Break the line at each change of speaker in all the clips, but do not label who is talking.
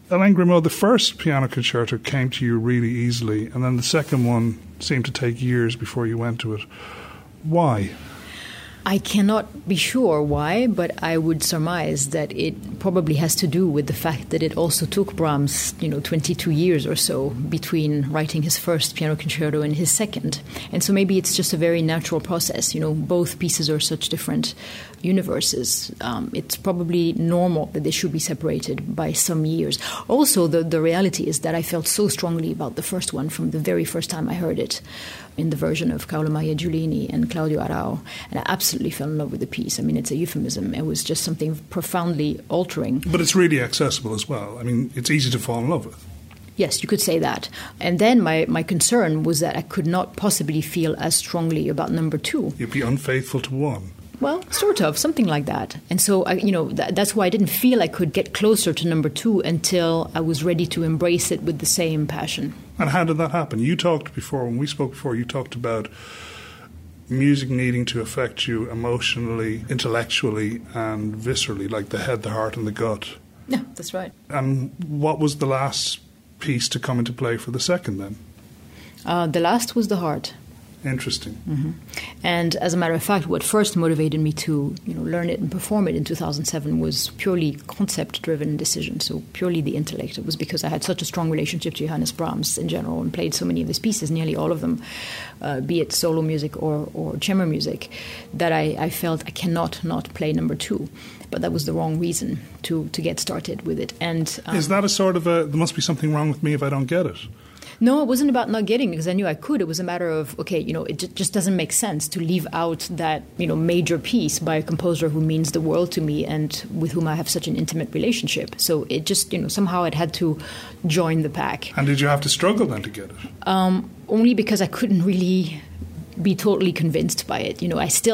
Alain Grimaud, the first piano concerto came to you really easily, and then the second one seemed to take years before you went to it. Why?
I cannot be sure why, but I would surmise that it probably has to do with the fact that it also took Brahms, 22 years or so between writing his first piano concerto and his second. And so maybe it's just a very natural process. Both pieces are such different universes. It's probably normal that they should be separated by some years. Also, the reality is that I felt so strongly about the first one from the very first time I heard it, in the version of Carlo Maria Giulini and Claudio Arrau, and I absolutely fell in love with the piece. I mean, it's a euphemism. It was just something profoundly altering.
But it's really accessible as well. I mean, it's easy to fall in love with.
Yes, you could say that. And then my concern was that I could not possibly feel as strongly about number two.
You'd be unfaithful to one.
Well, sort of, something like that. And so, that's why I didn't feel I could get closer to number two until I was ready to embrace it with the same passion.
And how did that happen? You talked before, when we spoke before, you talked about music needing to affect you emotionally, intellectually, and viscerally, like the head, the heart, and the gut.
Yeah, that's right.
And what was the last piece to come into play for the second, then?
The last was the heart.
Interesting.
Mm-hmm. And as a matter of fact, what first motivated me to learn it and perform it in 2007 was purely concept-driven decision, so purely the intellect. It was because I had such a strong relationship to Johannes Brahms in general and played so many of his pieces, nearly all of them, be it solo music or chamber music, that I felt I cannot not play number two. But that was the wrong reason to get started with it. And
is that a sort of there must be something wrong with me if I don't get it?
No, it wasn't about not getting it because I knew I could. It was a matter of, it just doesn't make sense to leave out that, major piece by a composer who means the world to me and with whom I have such an intimate relationship. So it just, somehow it had to join the pack.
And did you have to struggle then to get it?
Only because I couldn't really be totally convinced by it.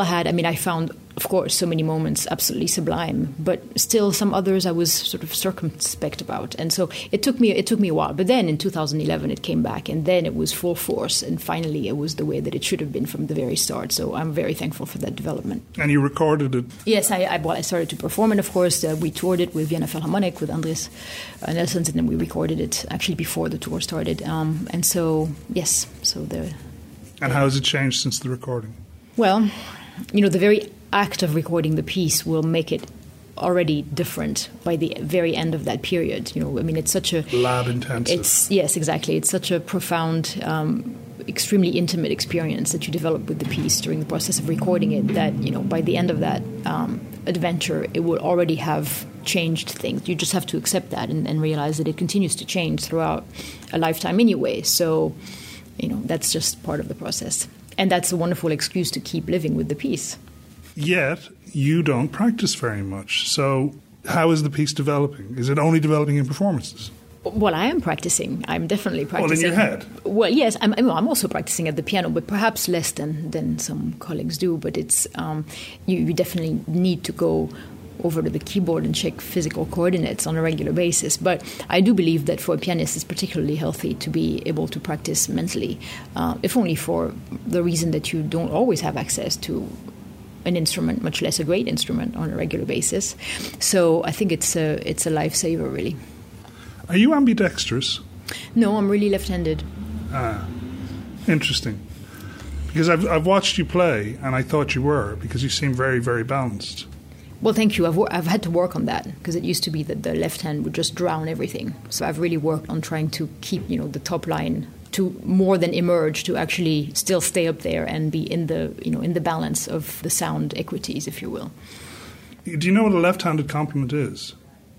I found, of course, so many moments absolutely sublime, but still some others I was sort of circumspect about. And so it took me a while. But then in 2011 it came back, and then it was full force, and finally it was the way that it should have been from the very start. So I'm very thankful for that development.
And you recorded it?
Yes, I started to perform, and of course we toured it with Vienna Philharmonic, with Andres Nelsons, and then we recorded it actually before the tour started. And so, yes, so there.
And how has it changed since the recording?
Well, the very act of recording the piece will make it already different by the very end of that period. It's such a
lab intensive.
Yes, exactly. It's such a profound, extremely intimate experience that you develop with the piece during the process of recording it. That by the end of that adventure, it will already have changed things. You just have to accept that and realize that it continues to change throughout a lifetime anyway. So, that's just part of the process. And that's a wonderful excuse to keep living with the piece.
Yet, you don't practice very much. So how is the piece developing? Is it only developing in performances?
Well, I am practicing. I'm definitely practicing.
Well, in your head?
Well, yes. I'm also practicing at the piano, but perhaps less than some colleagues do. But it's you definitely need to go over to the keyboard and check physical coordinates on a regular basis. But I do believe that for a pianist it's particularly healthy to be able to practice mentally, if only for the reason that you don't always have access to an instrument, much less a great instrument, on a regular basis. So I think it's a lifesaver, really.
Are you ambidextrous?
No, I'm really left-handed.
Interesting. Because I've watched you play, and I thought you were, because you seem very, very balanced.
Well, thank you. I've had to work on that because it used to be that the left hand would just drown everything. So I've really worked on trying to keep, the top line to more than emerge, to actually still stay up there and be in the balance of the sound equities, if you will.
Do you know what a left-handed compliment is?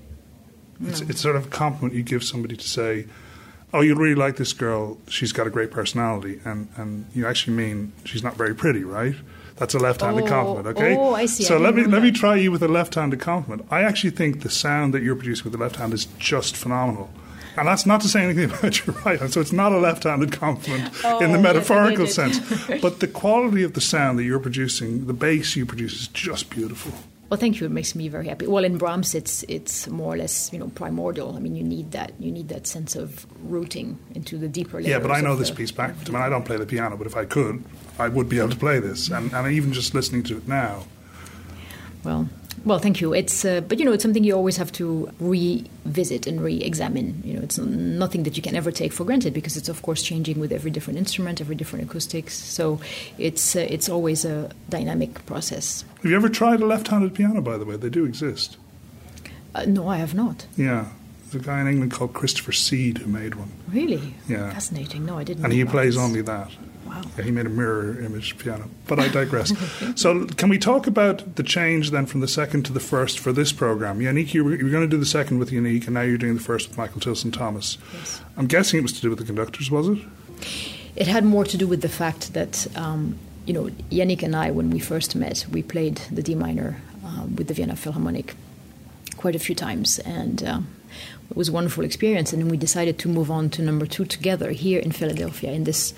No.
It's sort of a compliment you give somebody to say, oh, you really like this girl, she's got a great personality, and you actually mean she's not very pretty, right? That's a left-handed compliment, okay?
Oh, I see.
So let me try you with a left-handed compliment. I actually think the sound that you're producing with the left hand is just phenomenal. And that's not to say anything about your right hand. So it's not a left-handed compliment in the metaphorical sense. But the quality of the sound that you're producing, the bass you produce, is just beautiful.
Well, thank you. It makes me very happy. Well, in Brahms, it's more or less primordial. I mean, you need that sense of rooting into the deeper layers.
Yeah, but I know this piece backwards. I mean, I don't play the piano, but if I could, I would be able to play this. And even just listening to it now.
Well, Well, thank you. It's but it's something you always have to revisit and re-examine. It's nothing that you can ever take for granted because it's of course changing with every different instrument, every different acoustics. So it's always a dynamic process.
Have you ever tried a left-handed piano? By the way, they do exist.
No, I have not.
Yeah. There's a guy in England called Christopher Seed who made one.
Really?
Yeah.
Fascinating. No, I didn't.
And he plays only that.
Wow.
Yeah, he made a mirror image piano. But I digress. So can we talk about the change then from the second to the first for this programme? Yannick, you were going to do the second with Yannick, and now you're doing the first with Michael Tilson-Thomas.
Yes.
I'm guessing it was to do with the conductors, was it?
It had more to do with the fact that, Yannick and I, when we first met, we played the D minor with the Vienna Philharmonic quite a few times, and it was a wonderful experience. And then we decided to move on to number 2 together here in Philadelphia in this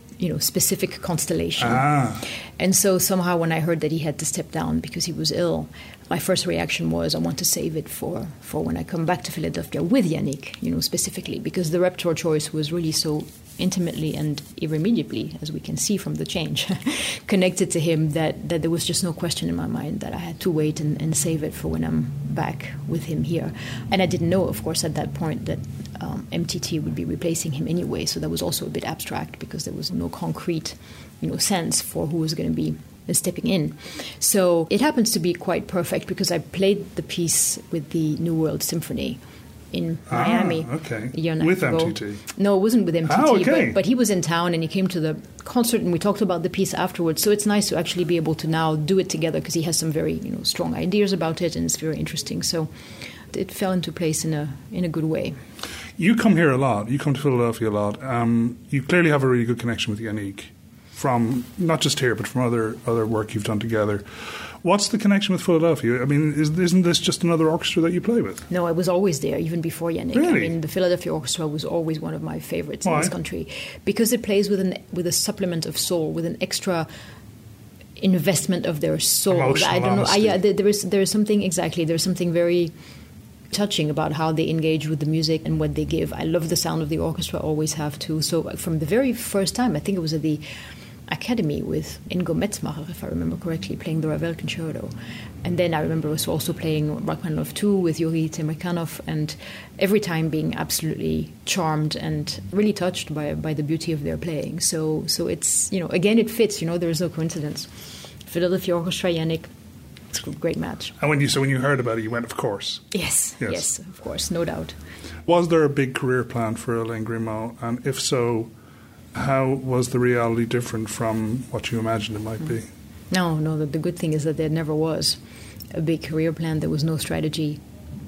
specific constellation. And so somehow when I heard that he had to step down because he was ill, my first reaction was I want to save it for when I come back to Philadelphia with Yannick, specifically, because the repertoire choice was really so intimately and irremediably, as we can see from the change, connected to him that there was just no question in my mind that I had to wait and save it for when I'm back with him here. And I didn't know, of course, at that point that MTT would be replacing him anyway, so that was also a bit abstract because there was no concrete sense for who was going to be stepping in. So it happens to be quite perfect because I played the piece with the New World Symphony in Miami a year and a half ago.
With MTT?
No, it wasn't with MTT,
okay.
but he was in town and he came to the concert and we talked about the piece afterwards. So it's nice to actually be able to now do it together because he has some very strong ideas about it and it's very interesting. So it fell into place in a good way.
You come here a lot. You come to Philadelphia a lot. You clearly have a really good connection with Yannick from not just here but from other work you've done together. What's the connection with Philadelphia? I mean, isn't this just another orchestra that you play with?
No, I was always there, even before Yannick.
Really?
I mean, the Philadelphia Orchestra was always one of my favorites
Why?
in this country because it plays with a supplement of soul, with an extra investment of their soul.
Emotional
I don't know.
honesty.
There is something exactly. There's something very touching about how they engage with the music and what they give. I love the sound of the orchestra. Always have to. So from the very first time, I think it was at the Academy with Ingo Metzmacher, if I remember correctly, playing the Ravel Concerto. And then I remember was also playing Rachmaninoff 2 with Yuri Temirkanov, and every time being absolutely charmed and really touched by the beauty of their playing. So it's, again, it fits, there is no coincidence. Philadelphia Orchestra, Yannick, it's a great match.
And when you heard about it, you went, of course.
Yes, of course, no doubt.
Was there a big career plan for Alain Grimaud? And if so, how was the reality different from what you imagined it might be?
No, the good thing is that there never was a big career plan. There was no strategy.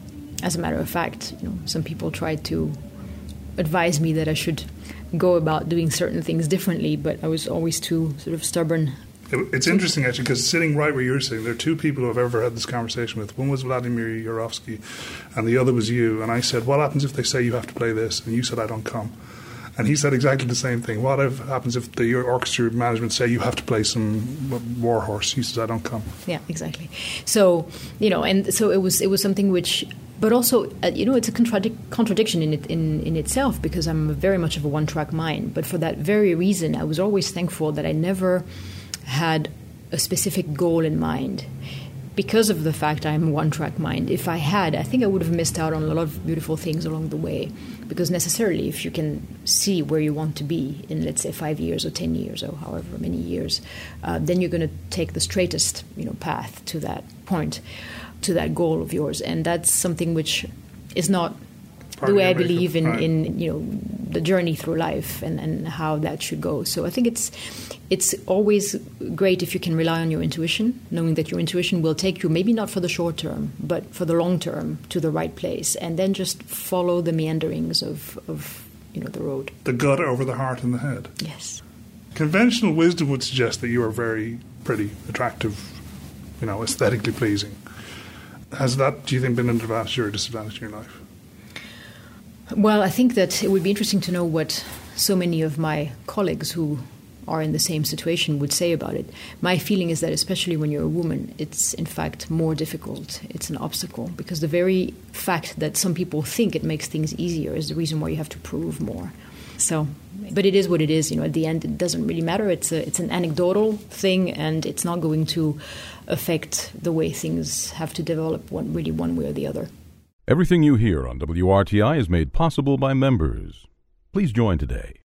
As a matter of fact, some people tried to advise me that I should go about doing certain things differently, but I was always too sort of stubborn.
It's interesting, actually, because sitting right where you're sitting, there are two people who I've ever had this conversation with. One was Vladimir Yurovsky, and the other was you. And I said, what happens if they say you have to play this? And you said, I don't come. And he said exactly the same thing. What happens if the orchestra management say you have to play some Warhorse? He says, I don't come.
Yeah, exactly. So, and so it was something which, but also, it's a contradiction in itself because I'm very much of a one-track mind. But for that very reason, I was always thankful that I never had a specific goal in mind. Because of the fact I'm a one-track mind, if I had, I think I would have missed out on a lot of beautiful things along the way. Because necessarily, if you can see where you want to be in, let's say, 5 years or 10 years or however many years, then you're going to take the straightest, path to that point, to that goal of yours. And that's something which is not the way I believe in the journey through life and how that should go. So I think it's always great if you can rely on your intuition, knowing that your intuition will take you, maybe not for the short term, but for the long term, to the right place, and then just follow the meanderings of the road.
The gut over the heart and the head.
Yes.
Conventional wisdom would suggest that you are very pretty, attractive, aesthetically pleasing. Has that, do you think, been an advantage or a disadvantage in your life?
Well, I think that it would be interesting to know what so many of my colleagues who are in the same situation would say about it. My feeling is that especially when you're a woman, it's in fact more difficult. It's an obstacle because the very fact that some people think it makes things easier is the reason why you have to prove more. So, but it is what it is. At the end, it doesn't really matter. It's an anecdotal thing, and it's not going to affect the way things have to develop one way or the other.
Everything you hear on WRTI is made possible by members. Please join today